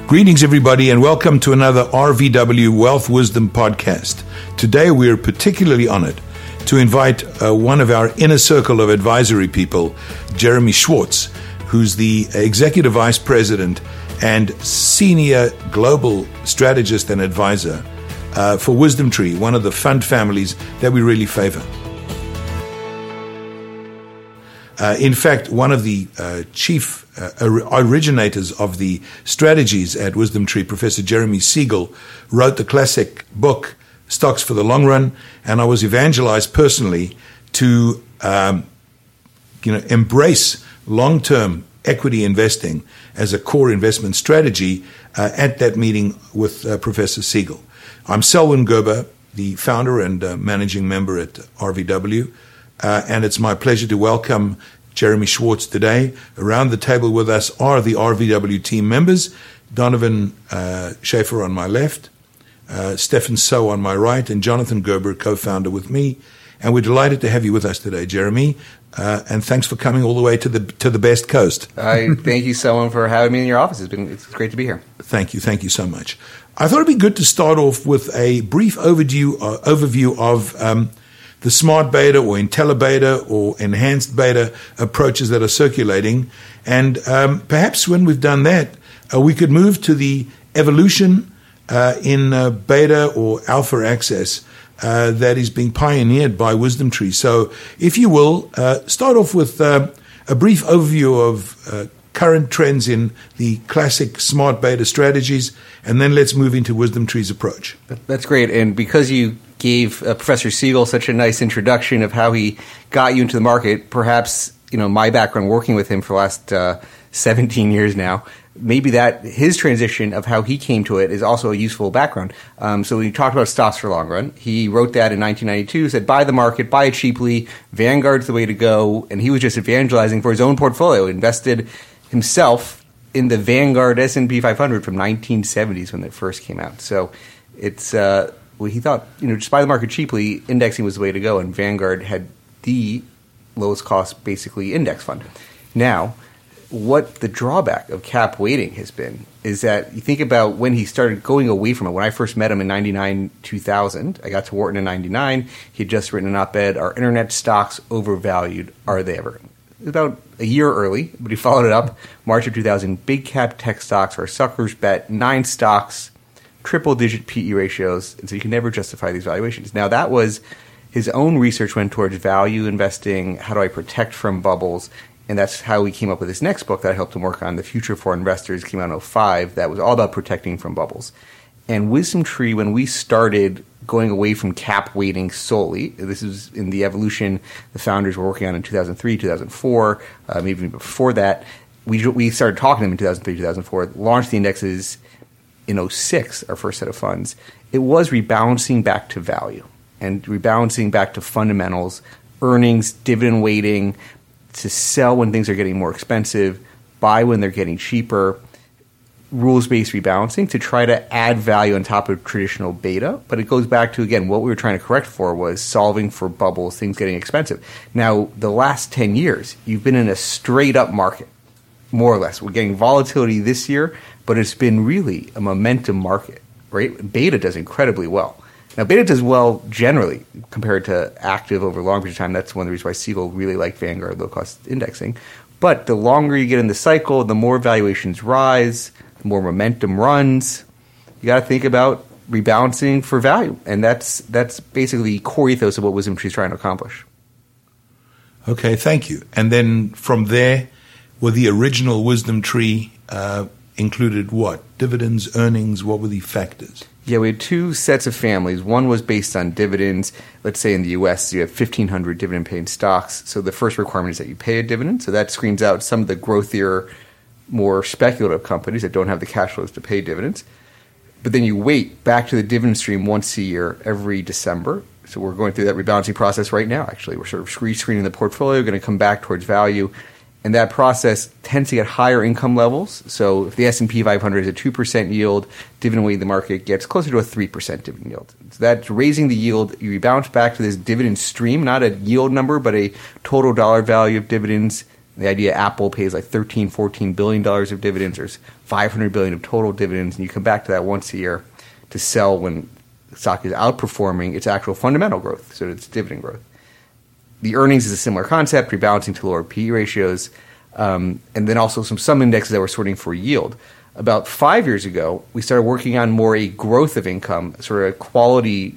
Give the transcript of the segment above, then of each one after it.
Greetings, everybody, and welcome to another RVW Wealth Wisdom podcast. Today, we are particularly honored to invite one of our inner circle of advisory people, Jeremy Schwartz, who's the Executive Vice President and Senior Global Strategist and Advisor for Wisdom Tree, one of the fund families that we really favor. In fact, one of the chief originators of the strategies at Wisdom Tree, Professor Jeremy Siegel, wrote the classic book, Stocks for the Long Run, and I was evangelized personally to embrace long-term equity investing as a core investment strategy at that meeting with Professor Siegel. I'm Selwyn Gerber, the founder and managing member at RVW. And it's my pleasure to welcome Jeremy Schwartz today. Around the table with us are the RVW team members, Donovan Schaefer on my left, Stefan So on my right, and Jonathan Gerber, co-founder with me. And we're delighted to have you with us today, Jeremy. And thanks for coming all the way to the best coast. Thank you, Selwyn, for having me in your office. It's great to be here. Thank you so much. I thought it'd be good to start off with a brief overview of the smart beta or IntelliBeta or enhanced beta approaches that are circulating. And perhaps when we've done that, we could move to the evolution in beta or alpha access that is being pioneered by Wisdom Tree. So if you will, start off with a brief overview of current trends in the classic smart beta strategies, and then let's move into Wisdom Tree's approach. That's great. And because you gave Professor Siegel such a nice introduction of how he got you into the market, perhaps my background working with him for the last 17 years now, maybe that his transition of how he came to it is also a useful background. So we talked about Stocks for Long Run. He wrote that in 1992, said buy the market, buy it cheaply, Vanguard's the way to go, and he was just evangelizing for his own portfolio, invested himself in the Vanguard S&P 500 from 1970s when it first came out. So it's he thought, just buy the market cheaply, indexing was the way to go, and Vanguard had the lowest cost, basically, index fund. Now, what the drawback of cap weighting has been is that you think about when he started going away from it. When I first met him in 99, 2000, I got to Wharton in 99. He had just written an op-ed, "Are internet stocks overvalued? Are they ever?" About a year early, but he followed it up, March of 2000, big cap tech stocks are sucker's bet, 9 stocks, triple-digit PE ratios, and so you can never justify these valuations. Now, that was his own research went towards value investing, how do I protect from bubbles, and that's how he came up with his next book that I helped him work on, The Future for Investors, came out in 2005, that was all about protecting from bubbles. And Wisdom Tree, when we started going away from cap weighting solely, this is in the evolution the founders were working on in 2003, 2004, maybe even before that, we started talking to them in 2003, 2004, launched the indexes in 2006, our first set of funds. It was rebalancing back to value and rebalancing back to fundamentals, earnings, dividend weighting, to sell when things are getting more expensive, buy when they're getting cheaper, rules-based rebalancing to try to add value on top of traditional beta. But it goes back to, again, what we were trying to correct for was solving for bubbles, things getting expensive. Now, the last 10 years, you've been in a straight-up market, more or less. We're getting volatility this year, but it's been really a momentum market, right? Beta does incredibly well. Now, beta does well generally compared to active over a long period of time. That's one of the reasons why Siegel really liked Vanguard low-cost indexing. But the longer you get in the cycle, the more valuations rise, the more momentum runs. You got to think about rebalancing for value, and that's basically the core ethos of what Wisdom Tree is trying to accomplish. Okay, thank you. And then from there, were the original Wisdom Tree included what? Dividends, earnings, what were the factors? Yeah, we had 2 sets of families. One was based on dividends. Let's say in the U.S., you have 1,500 dividend-paying stocks. So the first requirement is that you pay a dividend. So that screens out some of the growthier, more speculative companies that don't have the cash flows to pay dividends. But then you wait back to the dividend stream once a year, every December. So we're going through that rebalancing process right now, actually. We're sort of rescreening the portfolio, going to come back towards value. And that process tends to get higher income levels. So if the S&P 500 is a 2% yield, dividend weighted the market gets closer to a 3% dividend yield. So that's raising the yield. You bounce back to this dividend stream, not a yield number, but a total dollar value of dividends The idea Apple pays like $13, $14 billion of dividends. There's $500 billion of total dividends, and you come back to that once a year to sell when the stock is outperforming its actual fundamental growth, so it's dividend growth. The earnings is a similar concept, rebalancing to lower PE ratios, and then also some indexes that were sorting for yield. About 5 years ago, we started working on more a growth of income, sort of a quality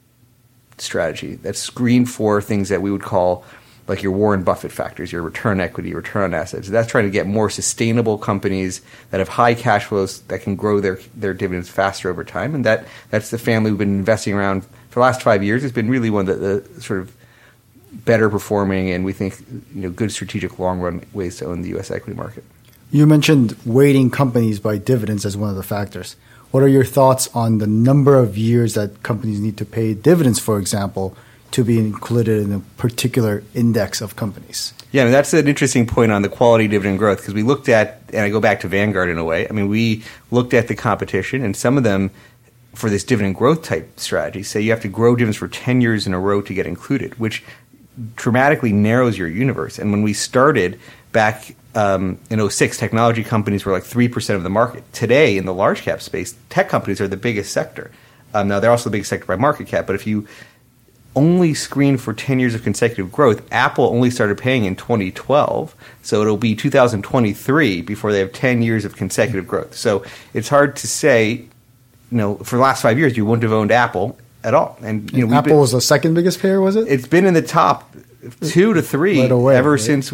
strategy that's screened for things that we would call like your Warren Buffett factors, your return on equity, return on assets. That's trying to get more sustainable companies that have high cash flows that can grow their dividends faster over time. And that's the family we've been investing around for the last 5 years. It's been really one of the sort of better performing and we think good strategic long run ways to own the U.S. equity market. You mentioned weighting companies by dividends as one of the factors. What are your thoughts on the number of years that companies need to pay dividends, for example, to be included in a particular index of companies? Yeah, I mean, that's an interesting point on the quality dividend growth because we looked at, and I go back to Vanguard in a way, I mean, we looked at the competition and some of them for this dividend growth type strategy say you have to grow dividends for 10 years in a row to get included, which dramatically narrows your universe. And when we started back in 2006, technology companies were like 3% of the market. Today, in the large cap space, tech companies are the biggest sector. Now, they're also the biggest sector by market cap, but if you only screen for 10 years of consecutive growth, Apple only started paying in 2012, so it'll be 2023 before they have 10 years of consecutive growth. So it's hard to say, for the last 5 years, you wouldn't have owned Apple at all. And Apple was the second biggest payer, was it? It's been in the top 2 to 3 right away, ever since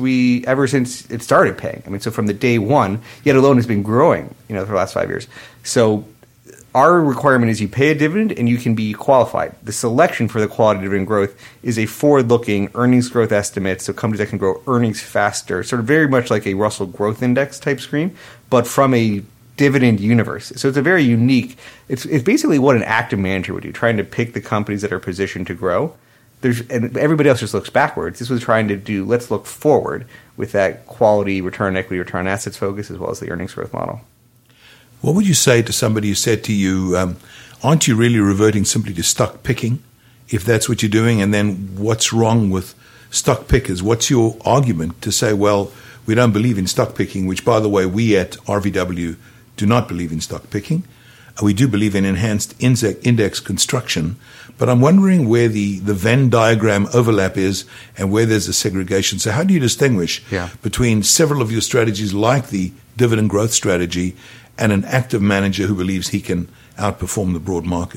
it started paying. I mean, so from the day one, yet alone has been growing, for the last 5 years. So our requirement is you pay a dividend and you can be qualified. The selection for the quality dividend growth is a forward-looking earnings growth estimate, so companies that can grow earnings faster, sort of very much like a Russell Growth Index type screen, but from a dividend universe. So it's a very unique, it's basically what an active manager would do, trying to pick the companies that are positioned to grow. And everybody else just looks backwards. This was trying to do, let's look forward with that quality return on equity, return on assets focus, as well as the earnings growth model. What would you say to somebody who said to you, aren't you really reverting simply to stock picking, if that's what you're doing? And then what's wrong with stock pickers? What's your argument to say, well, we don't believe in stock picking, which, by the way, we at RVW do not believe in stock picking. We do believe in enhanced index construction. But I'm wondering where the Venn diagram overlap is and where there's a segregation. So how do you distinguish between several of your strategies like the dividend growth strategy and an active manager who believes he can outperform the broad market?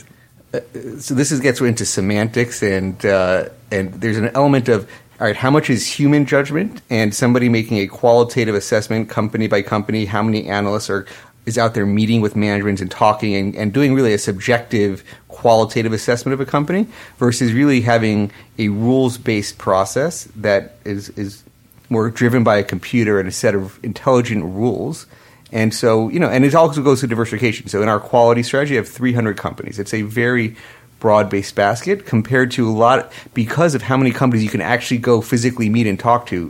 So this gets into semantics, and there's an element of, all right, how much is human judgment and somebody making a qualitative assessment company by company, how many analysts is out there meeting with management and talking and doing really a subjective qualitative assessment of a company versus really having a rules-based process that is more driven by a computer and a set of intelligent rules. And so, and it also goes to diversification. So in our quality strategy, you have 300 companies. It's a very broad-based basket compared to a lot, because of how many companies you can actually go physically meet and talk to,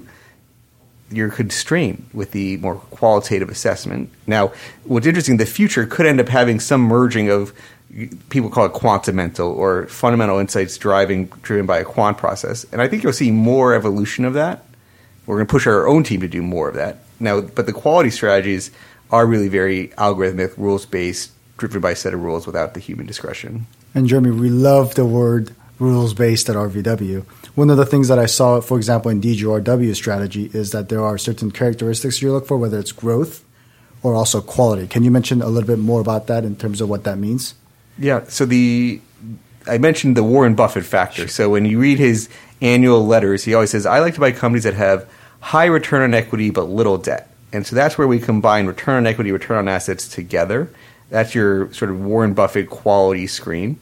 you're constrained with the more qualitative assessment. Now, what's interesting, the future could end up having some merging of, people call it quantamental or fundamental insights driven by a quant process. And I think you'll see more evolution of that. We're going to push our own team to do more of that. Now, but the quality strategies are really very algorithmic, rules-based, driven by a set of rules without the human discretion. And Jeremy, we love the word rules-based at RVW. One of the things that I saw, for example, in DGRW strategy is that there are certain characteristics you look for, whether it's growth or also quality. Can you mention a little bit more about that in terms of what that means? Yeah, so I mentioned the Warren Buffett factor. So when you read his annual letters, he always says, I like to buy companies that have high return on equity but little debt. And so that's where we combine return on equity, return on assets together. That's your sort of Warren Buffett quality screen.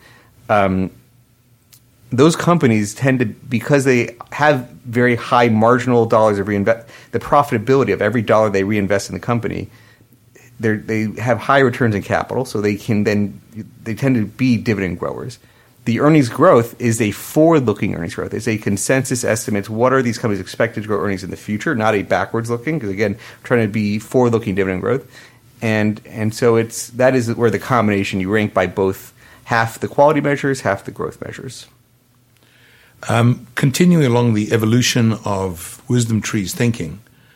Those companies tend to, because they have very high marginal dollars of reinvest, the profitability of every dollar they reinvest in the company, they have high returns in capital, so they tend to be dividend growers. The earnings growth is a forward-looking earnings growth. It's a consensus estimate. What are these companies expected to grow earnings in the future, not a backwards-looking, because, again, trying to be forward-looking dividend growth. And so that is where the combination, you rank by both half the quality measures, half the growth measures. Continuing along the evolution of WisdomTree's thinking,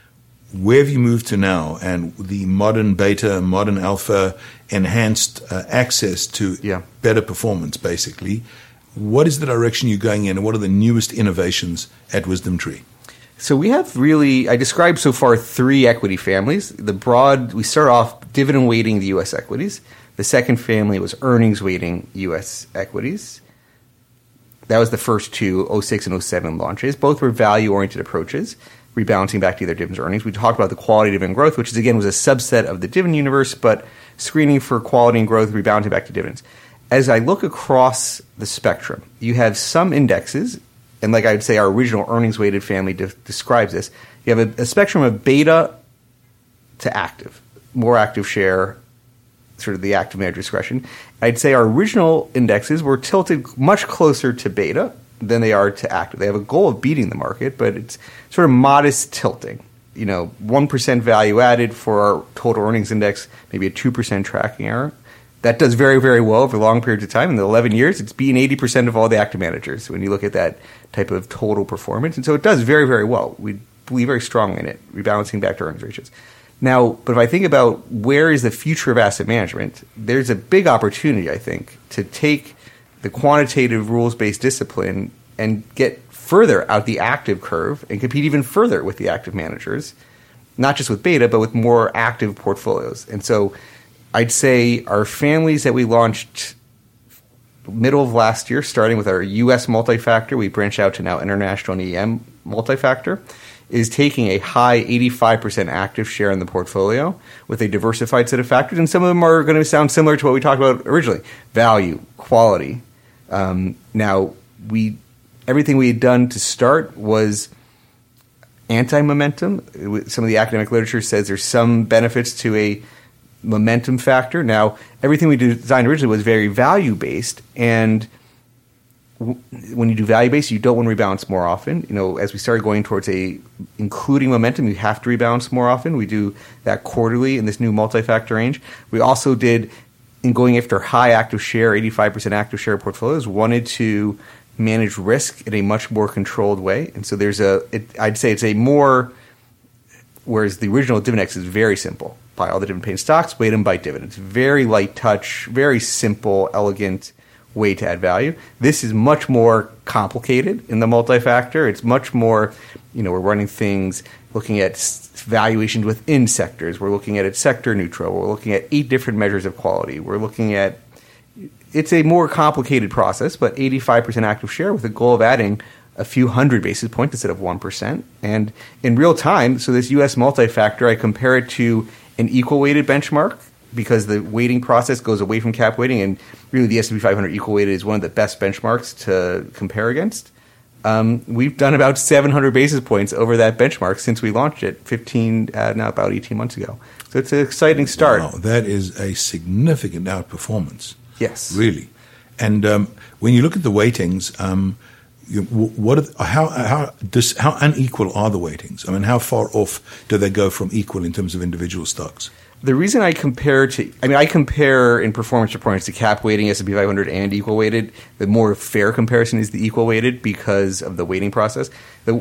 where have you moved to now? And the modern beta, modern alpha, enhanced access to better performance, basically. What is the direction you're going in, and what are the newest innovations at WisdomTree? So we have I described so far 3 equity families. We start off dividend weighting the U.S. equities. The second family was earnings weighting U.S. equities. That was the first 2, 06 and 07 launches. Both were value-oriented approaches, rebalancing back to either dividends or earnings. We talked about the quality dividend growth, which again was a subset of the dividend universe, but screening for quality and growth, rebalancing back to dividends. As I look across the spectrum, you have some indexes, and like I would say our original earnings-weighted family describes this. You have a spectrum of beta to active, more active share, sort of the active manager discretion. I'd say our original indexes were tilted much closer to beta than they are to active. They have a goal of beating the market, but it's sort of modest tilting. 1% value added for our total earnings index, maybe a 2% tracking error. That does very, very well over long periods of time. In the 11 years, it's beaten 80% of all the active managers when you look at that type of total performance. And so it does very, very well. We believe very strongly in it, rebalancing back to earnings ratios. Now, but if I think about where is the future of asset management, there's a big opportunity, I think, to take the quantitative rules-based discipline and get further out the active curve and compete even further with the active managers, not just with beta, but with more active portfolios. And so I'd say our families that we launched middle of last year, starting with our U.S. multi-factor, we branched out to now international and EM multi-factor, is taking a high 85% active share in the portfolio with a diversified set of factors. And some of them are going to sound similar to what we talked about originally. Value, quality. Now, everything we had done to start was anti-momentum. Some of the academic literature says there's some benefits to a momentum factor. Now, everything we designed originally was very value-based, and when you do value-based, you don't want to rebalance more often. As we started going towards including momentum, you have to rebalance more often. We do that quarterly in this new multi-factor range. We also did, in going after high active share, 85% active share portfolios, wanted to manage risk in a much more controlled way. And so I'd say it's a more, whereas the original Dividex is very simple. Buy all the dividend-paying stocks, weight them by dividends. Very light touch, very simple, elegant way to add value. This is much more complicated in the multi-factor. It's much more, we're running things, looking at valuations within sectors. We're looking at it sector neutral. We're looking at 8 different measures of quality. We're looking at, it's a more complicated process, but 85% active share with a goal of adding a few hundred basis points instead of 1%. And in real time, so this U.S. multi-factor, I compare it to an equal weighted benchmark, because the weighting process goes away from cap weighting, and really the S&P 500 equal weighted is one of the best benchmarks to compare against. We've done about 700 basis points over that benchmark since we launched it now about 18 months ago. So it's an exciting start. Wow, that is a significant outperformance. Yes. Really. And when you look at the weightings, how unequal are the weightings? I mean, how far off do they go from equal in terms of individual stocks? The reason I compare in performance reports to cap weighting, S&P 500, and equal weighted. The more fair comparison is the equal weighted because of the weighting process. The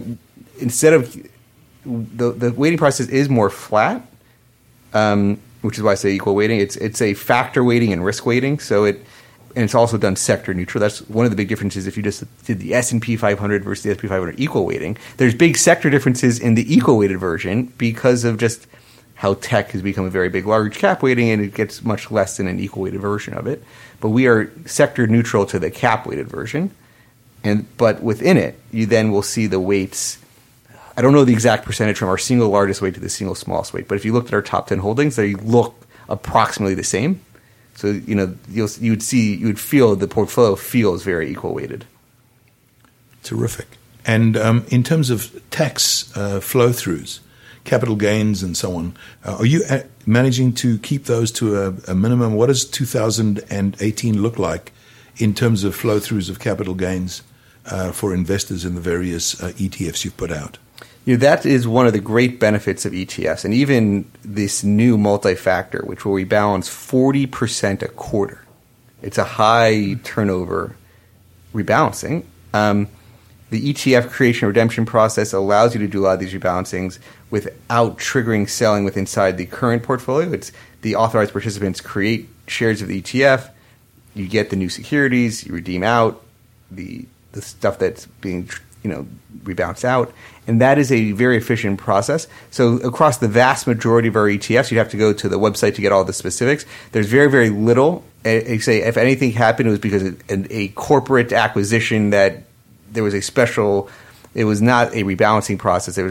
weighting process is more flat, which is why I say equal weighting. It's a factor weighting and risk weighting. And it's also done sector neutral. That's one of the big differences if you just did the S&P 500 versus the S&P 500 equal weighting. There's big sector differences in the equal weighted version because of just how tech has become a very big large cap weighting, and it gets much less than an equal weighted version of it. But we are sector neutral to the cap weighted version. But within it, you then will see the weights. I don't know the exact percentage from our single largest weight to the single smallest weight, but if you looked at our top 10 holdings, they look approximately the same. So, you would feel the portfolio feels very equal weighted. Terrific. And in terms of tax flow-throughs, capital gains and so on, are you managing to keep those to a minimum? What does 2018 look like in terms of flow-throughs of capital gains for investors in the various ETFs you've put out? That is one of the great benefits of ETFs, and even this new multi-factor, which will rebalance 40% a quarter. It's a high turnover rebalancing. the ETF creation and redemption process allows you to do a lot of these rebalancings without triggering selling with inside the current portfolio. It's the authorized participants create shares of the ETF, you get the new securities, you redeem out the stuff that's being rebalanced out, and that is a very efficient process. So across the vast majority of our ETFs, you'd have to go to the website to get all the specifics. There's very, very little. Say if anything happened, it was because of a corporate acquisition that there was a special. It was not a rebalancing process. There was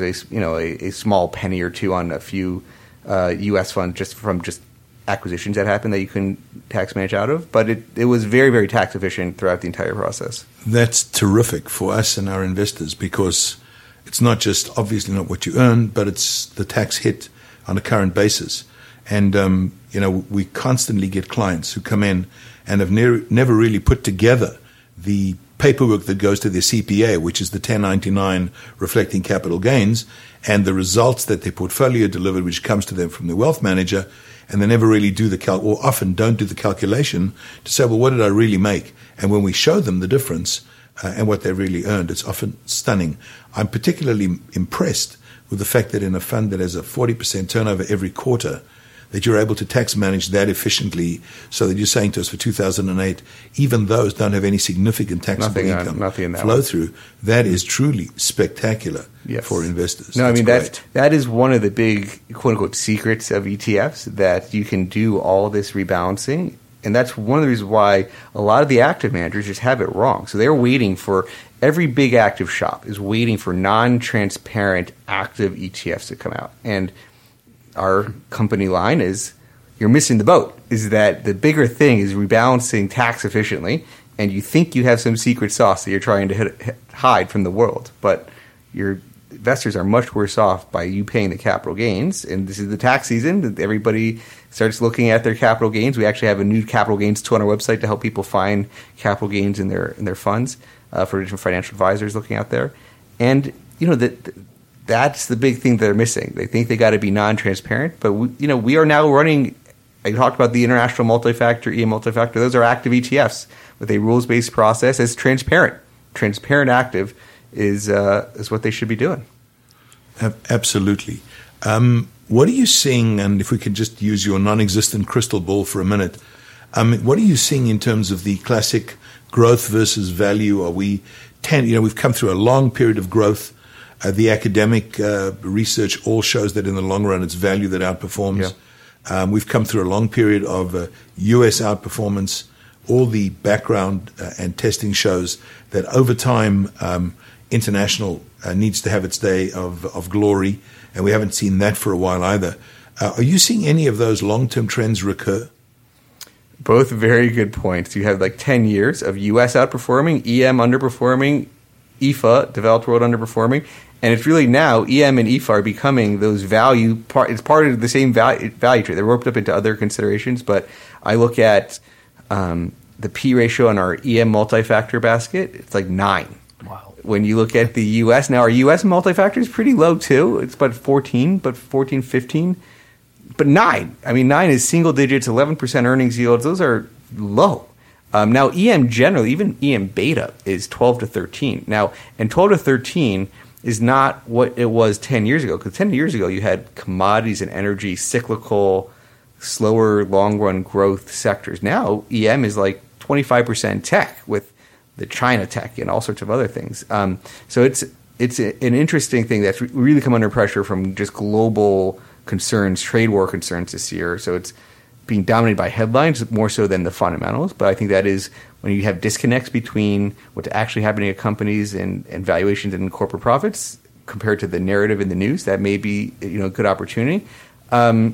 a small penny or two on a few U.S. funds just from acquisitions that happened that you couldn't tax manage out of. But it was very, very tax efficient throughout the entire process. That's terrific for us and our investors because it's not just obviously not what you earn, but it's the tax hit on a current basis. And we constantly get clients who come in and have never really put together the paperwork that goes to their CPA, which is the 1099 reflecting capital gains, and the results that their portfolio delivered, which comes to them from the wealth manager, and they never really do or often don't do the calculation to say, well, what did I really make? And when we show them the difference and what they really earned, it's often stunning. I'm particularly impressed with the fact that in a fund that has a 40% turnover every quarter, that you're able to tax manage that efficiently so that you're saying to us for 2008, even those don't have any significant taxable income flow through. That is truly spectacular for investors. No, that is one of the big, quote-unquote, secrets of ETFs, that you can do all this rebalancing. And that's one of the reasons why a lot of the active managers just have it wrong. So they're waiting for every big active shop is waiting for non-transparent active ETFs to come out. And our company line is you're missing the boat, is that the bigger thing is rebalancing tax efficiently, and you think you have some secret sauce that you're trying to hide from the world. But your investors are much worse off by you paying the capital gains. And this is the tax season. Everybody starts looking at their capital gains. We actually have a new capital gains tool on our website to help people find capital gains in their funds for different financial advisors looking out there. And, that's the big thing they're missing. They think they got to be non-transparent, but we are now running. I talked about the international multi-factor, EM multi-factor. Those are active ETFs with a rules-based process. It's transparent. Transparent active is what they should be doing. Absolutely. What are you seeing? And if we could just use your non-existent crystal ball for a minute, what are you seeing in terms of the classic growth versus value? We've come through a long period of growth. The academic research all shows that in the long run, it's value that outperforms. Yeah. We've come through a long period of U.S. outperformance. All the background and testing shows that over time, international needs to have its day of glory, and we haven't seen that for a while either. Are you seeing any of those long-term trends recur? Both very good points. You have 10 years of U.S. outperforming, EM underperforming, EFA, developed world, underperforming. And it's really now EM and EFA are becoming those value part. It's part of the same value tree. They're roped up into other considerations. But I look at the P ratio on our EM multi-factor basket. It's 9. Wow. When you look at the U.S. now, our U.S. multi-factor is pretty low too. It's about 14, 15. But 9. 9 is single digits, 11% earnings yields. Those are low. Now EM generally, even EM beta, is 12 to 13. Now, and 12 to 13 is not what it was 10 years ago. Because 10 years ago, you had commodities and energy, cyclical, slower, long-run growth sectors. Now, EM is 25% tech with the China tech and all sorts of other things. So it's an interesting thing that's really come under pressure from just global concerns, trade war concerns this year. So it's being dominated by headlines more so than the fundamentals. But I think that is when you have disconnects between what's actually happening at companies and valuations and corporate profits compared to the narrative in the news, that may be a good opportunity. The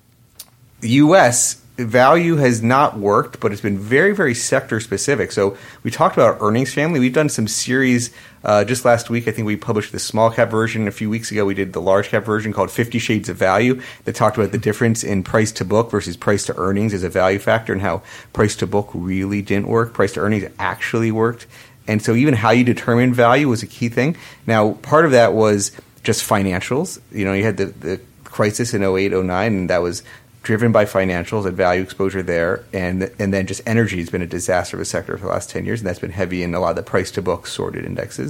U.S. value has not worked, but it's been very, very sector specific. So we talked about earnings family. We've done some series just last week. I think we published the small cap version. A few weeks ago, we did the large cap version called 50 Shades of Value that talked about the difference in price to book versus price to earnings as a value factor and how price to book really didn't work. Price to earnings actually worked. And so even how you determine value was a key thing. Now, part of that was just financials. You had the crisis in 08, 09, and that was driven by financials and value exposure there, and then just energy has been a disaster of a sector for the last 10 years, and that's been heavy in a lot of the price-to-book sorted indexes.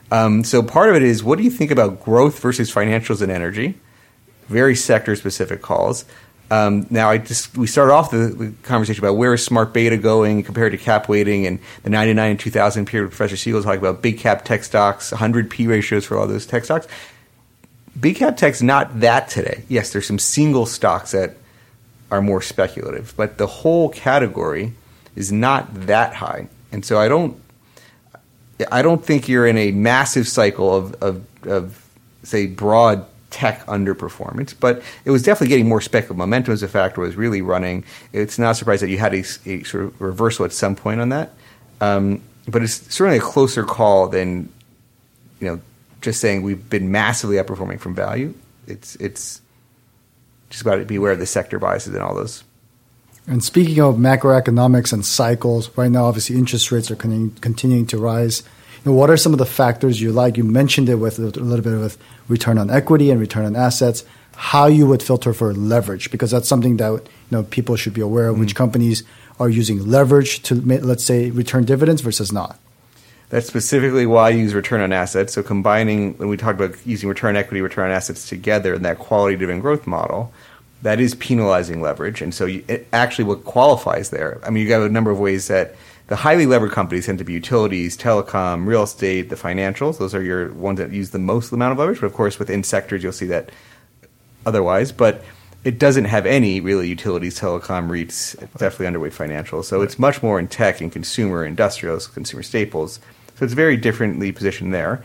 So part of it is, what do you think about growth versus financials and energy? Very sector-specific calls. Now, we started off the conversation about where is smart beta going compared to cap weighting, and the 99 and 2000 period. Professor Siegel talking about big cap tech stocks, 100 P ratios for all those tech stocks. Big cap tech's not that today. Yes, there's some single stocks that are more speculative, but the whole category is not that high, and so I don't think you're in a massive cycle of say broad tech underperformance, but it was definitely getting more speculative momentum as a factor was really running. It's not surprised that you had a sort of reversal at some point on that, but it's certainly a closer call than just saying we've been massively outperforming from value. It's just about to be aware of the sector biases and all those. And speaking of macroeconomics and cycles, right now obviously interest rates are continuing to rise. What are some of the factors you like? You mentioned it with a little bit with return on equity and return on assets, how you would filter for leverage, because that's something that people should be aware of, which companies are using leverage to, let's say, return dividends versus not. That's specifically why I use return on assets. So combining, when we talk about using return on equity, return on assets together in that quality dividend growth model, that is penalizing leverage. And so actually what qualifies there, I mean, you got a number of ways that the highly levered companies tend to be utilities, telecom, real estate, the financials. Those are your ones that use the most amount of leverage. But of course, within sectors, you'll see that otherwise. But it doesn't have any really utilities, telecom, REITs. It's definitely underweight financials. So it's much more in tech and consumer, industrials, consumer staples. So it's very differently positioned there.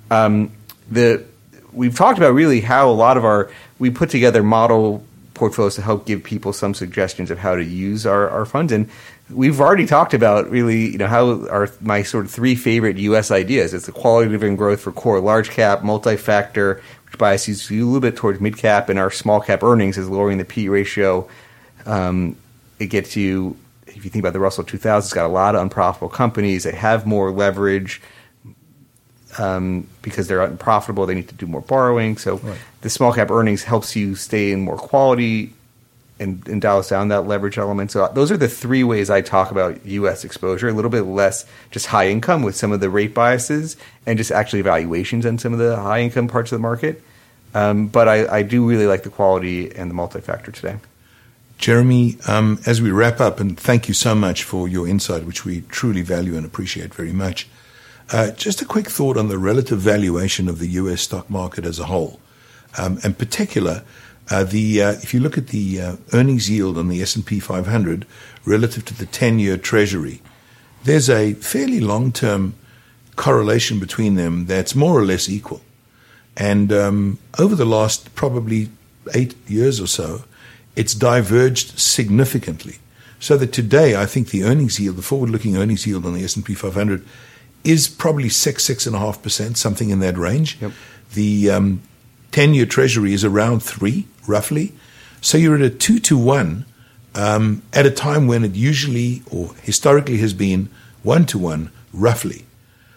We've talked about really how a lot of we put together model portfolios to help give people some suggestions of how to use our funds. And we've already talked about really, how are my sort of three favorite U.S. ideas. It's the quality dividend growth for core large cap, multi-factor, which biases you a little bit towards mid cap, and our small cap earnings is lowering the P ratio. It gets you, if you think about the Russell 2000, it's got a lot of unprofitable companies. They have more leverage because they're unprofitable. They need to do more borrowing. So the small cap earnings helps you stay in more quality and dials down that leverage element. So those are the three ways I talk about U.S. exposure, a little bit less just high income with some of the rate biases and just actually valuations on some of the high income parts of the market. But I do really like the quality and the multi-factor today. Jeremy, as we wrap up, and thank you so much for your insight, which we truly value and appreciate very much. Just a quick thought on the relative valuation of the U.S. stock market as a whole. In particular, if you look at the earnings yield on the S&P 500 relative to the 10-year Treasury, there's a fairly long-term correlation between them that's more or less equal. And over the last probably 8 years or so, it's diverged significantly. So that today, I think the earnings yield, the forward-looking earnings yield on the S&P 500 is probably 6.5%, something in that range. Yep. The 10-year Treasury is around 3, roughly. So you're at a 2-to-1 at a time when it usually or historically has been 1-to-1, roughly.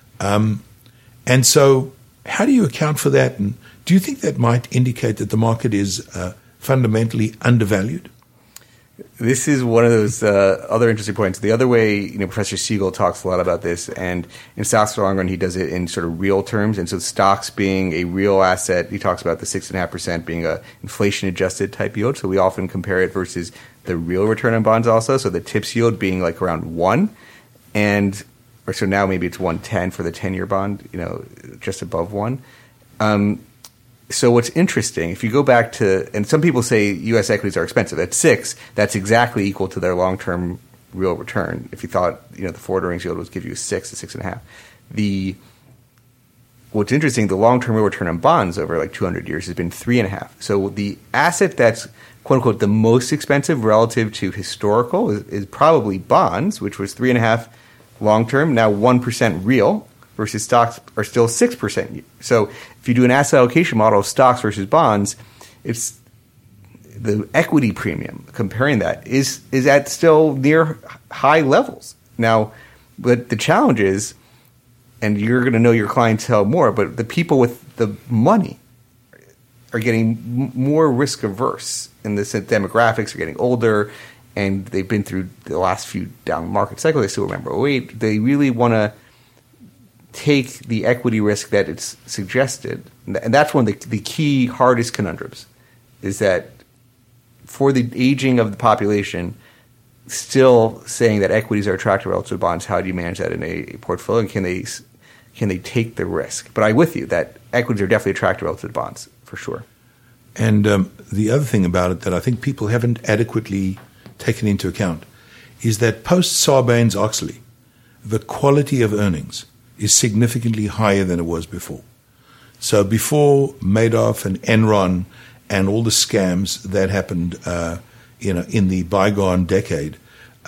And so how do you account for that? And do you think that might indicate that the market is fundamentally undervalued? This is one of those other interesting points. The other way, Professor Siegel talks a lot about this, and in Stocks for the Long Run, he does it in sort of real terms. And so stocks being a real asset, he talks about the 6.5% being a inflation-adjusted type yield. So we often compare it versus the real return on bonds also. So the TIPS yield being like around 1, or so now maybe it's 1.10 for the 10-year bond, just above 1. So what's interesting, if you go back to, and some people say U.S. equities are expensive. At 6, that's exactly equal to their long-term real return. If you thought, the forward earnings yield would give you 6 to 6.5. What's interesting, the long-term real return on bonds over like 200 years has been 3.5. So the asset that's, quote-unquote, the most expensive relative to historical is probably bonds, which was 3.5 long-term, now 1% real, versus stocks are still 6%. So if you do an asset allocation model of stocks versus bonds, it's the equity premium, comparing that, is at still near high levels. Now, but the challenge is, and you're going to know your clientele more, but the people with the money are getting more risk averse, and the demographics are getting older, and they've been through the last few down market cycles. They still remember 2008. They really want to take the equity risk that it's suggested, and that's one of the key hardest conundrums, is that for the aging of the population, still saying that equities are attractive relative to bonds, how do you manage that in a portfolio? And can they take the risk? But I'm with you that equities are definitely attractive relative to bonds, for sure. And the other thing about it that I think people haven't adequately taken into account is that post-Sarbanes-Oxley, the quality of earnings is significantly higher than it was before. So before Madoff and Enron and all the scams that happened in the bygone decade,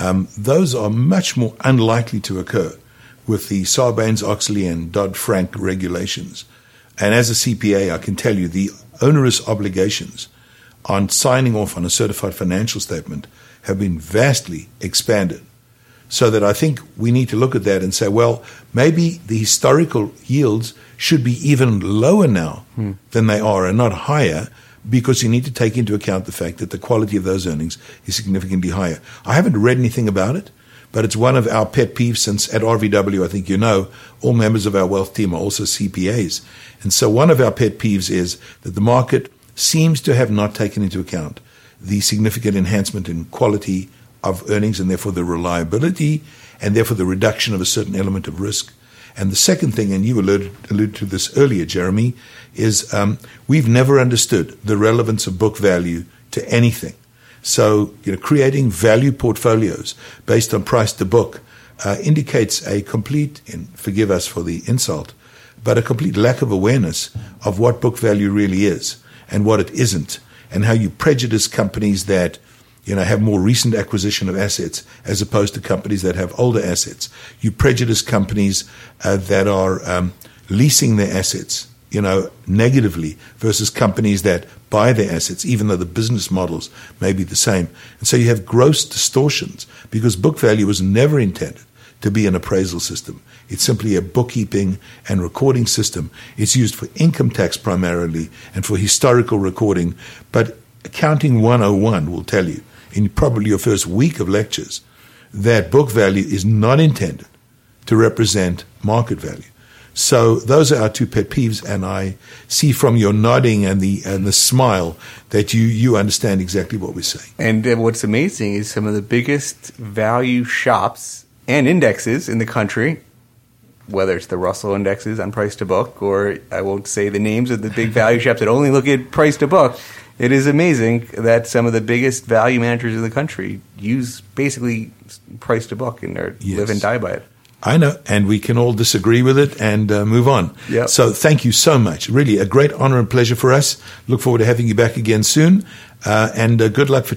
those are much more unlikely to occur with the Sarbanes-Oxley and Dodd-Frank regulations. And as a CPA, I can tell you the onerous obligations on signing off on a certified financial statement have been vastly expanded. So that I think we need to look at that and say, well, maybe the historical yields should be even lower now than they are and not higher, because you need to take into account the fact that the quality of those earnings is significantly higher. I haven't read anything about it, but it's one of our pet peeves, since at RVW, I think you know, all members of our wealth team are also CPAs. And so one of our pet peeves is that the market seems to have not taken into account the significant enhancement in quality of earnings, and therefore the reliability, and therefore the reduction of a certain element of risk. And the second thing, and you alluded to this earlier, Jeremy, is we've never understood the relevance of book value to anything. So, creating value portfolios based on price to book indicates a complete, and forgive us for the insult, but a complete lack of awareness of what book value really is and what it isn't, and how you prejudice companies that have more recent acquisition of assets as opposed to companies that have older assets. You prejudice companies that are leasing their assets, negatively, versus companies that buy their assets, even though the business models may be the same. And so you have gross distortions, because book value was never intended to be an appraisal system. It's simply a bookkeeping and recording system. It's used for income tax primarily and for historical recording. But Accounting 101 will tell you, in probably your first week of lectures, that book value is not intended to represent market value. So those are our two pet peeves, and I see from your nodding and the smile that you understand exactly what we're saying. And what's amazing is some of the biggest value shops and indexes in the country, whether it's the Russell indexes on price to book, or I won't say the names of the big value shops that only look at price to book. It is amazing that some of the biggest value managers in the country use basically price to book, and they live and die by it. I know, and we can all disagree with it and move on. Yep. So thank you so much. Really a great honor and pleasure for us. Look forward to having you back again soon. And good luck for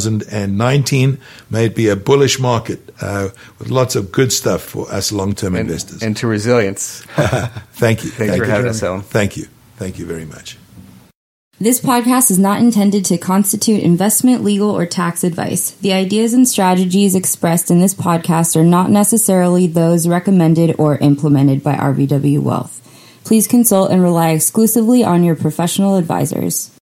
2019. May it be a bullish market with lots of good stuff for us long-term investors. And to resilience. Thank you. Thanks for having us, Ellen. Thank you. Thank you very much. This podcast is not intended to constitute investment, legal, or tax advice. The ideas and strategies expressed in this podcast are not necessarily those recommended or implemented by RVW Wealth. Please consult and rely exclusively on your professional advisors.